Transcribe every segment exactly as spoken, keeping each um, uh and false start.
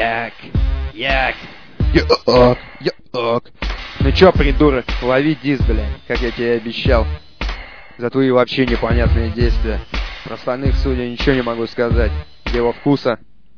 Як, як, як, як. Ну чё, придурок, лови диск, блядь, как я тебе обещал. За твои вообще непонятные действия. Про остальных, судя, ничего не могу сказать. Дело вкуса.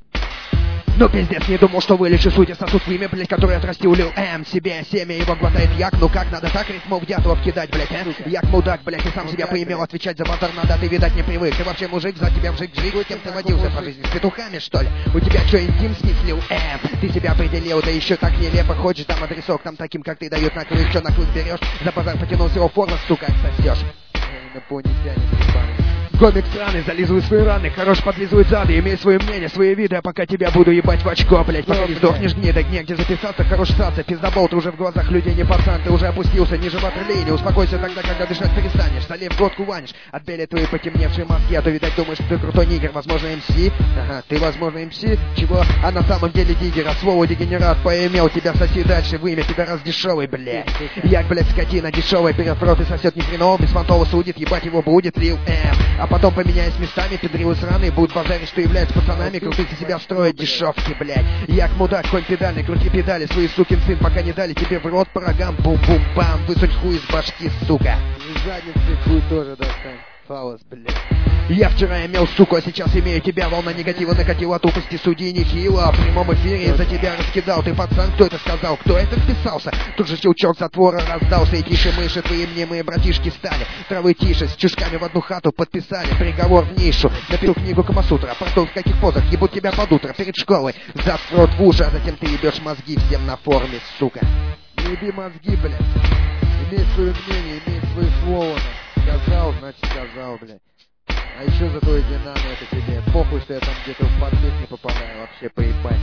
Ну пиздец, не думал, что вылечу, судя сосуд в имя, блять, который отрастил Лил М. Себе семя его глотает як, ну как надо так рифмов Дятлов кидать, блять, а? Як мудак, блять, и сам себя поимел, отвечать за базар надо, ты, видать, не привык. Ты вообще мужик, за тебя вжик, жить, кем ты водился по жизни, с петухами, что ли? У тебя что, интим смыслил М? Ты себя определил, да еще так нелепо, хочешь там адресок, там таким, как ты, дают на клык, что на клык берешь, за базар потянул всего форма, сука, отсосешь. Инопланетяне, ебаный. Гомик сраный, зализывай свои раны, хорош подлизывай зады, имей свое мнение, свои виды, а пока тебя буду ебать в очко, блять, пока не сдохнешь гнида, негде записаться, хорош статься, пиздобол, ты уже в глазах людей не пацан, ты уже опустился ниже ватерлинии, успокойся тогда, когда дышать перестанешь, залив в глотку ванишь, отбели твои потемневшие мозги, а то, видать, думаешь, что ты крутой нигер, возможно, эм си, ага, ты, возможно, эм си, чего, а на самом деле диггер, от слова дегенерат, поимел тебя, соси дальше, вымя, тебя раз дешевый, блять, як, блять, скотина дешевая, берет в рот и сосет ни хреново, без фантова судит, ебать его будет, Лил М. А потом, поменяясь местами, педрилы сраные будут базарить, что являются пацанами, крутых из себя строят дешевки, блядь. Як мудак, конь педальный, крути педали, свои сукин сын, пока не дали тебе в рот по рогам, бум-бум-бам, высунь хуй из башки, сука. Из задницы хуй тоже достань, фалос, блядь. Я вчера имел суку, а сейчас имею тебя. Волна негатива накатила, тупости судьи нехило. В прямом эфире из-за тебя раскидал. Ты пацан, кто это сказал? Кто это вписался? Тут же щелчок затвора раздался. И тише мыши твои мнимые братишки стали. Травы тише, с чушками в одну хату подписали. Приговор в нишу. Напишу книгу Камасутра. Пардон, в каких позах ебут тебя под утро перед школой. Застрот в уши, а затем ты ебешь мозги всем на форме, сука. Не еби мозги, блядь. Имей свое мнение, имей свое слово. Сказал, значит сказал, блядь. А еще за твой динаму это тебе похуй, что я там где-то в подпись не попадаю, вообще поебать.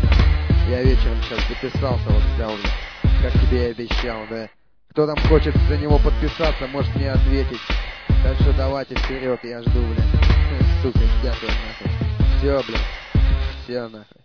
Я вечером сейчас записался, вот взял, блядь, как тебе и обещал, да. Кто там хочет за него подписаться, может мне ответить. Так что давайте вперед, я жду, блядь. Сука, дятел, нахуй. Все, блядь. Все, нахуй.